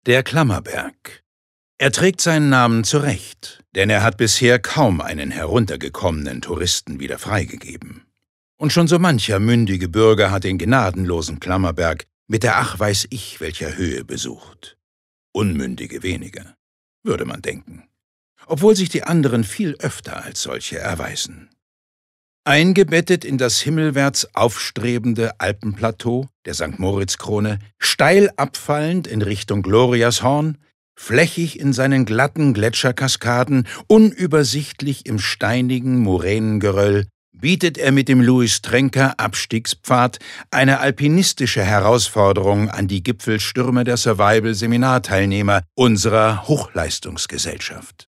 Der Klammerberg. Er trägt seinen Namen zu Recht, denn er hat bisher kaum einen heruntergekommenen Touristen wieder freigegeben. Und schon so mancher mündige Bürger hat den gnadenlosen Klammerberg mit der ach weiß ich welcher Höhe besucht. Unmündige weniger, würde man denken, obwohl sich die anderen viel öfter als solche erweisen. Eingebettet in das himmelwärts aufstrebende Alpenplateau der St. Moritz-Krone, steil abfallend in Richtung Gloriashorn, flächig in seinen glatten Gletscherkaskaden, unübersichtlich im steinigen Moränengeröll, bietet er mit dem Louis-Trenker-Abstiegspfad eine alpinistische Herausforderung an die Gipfelstürme der Survival-Seminarteilnehmer unserer Hochleistungsgesellschaft.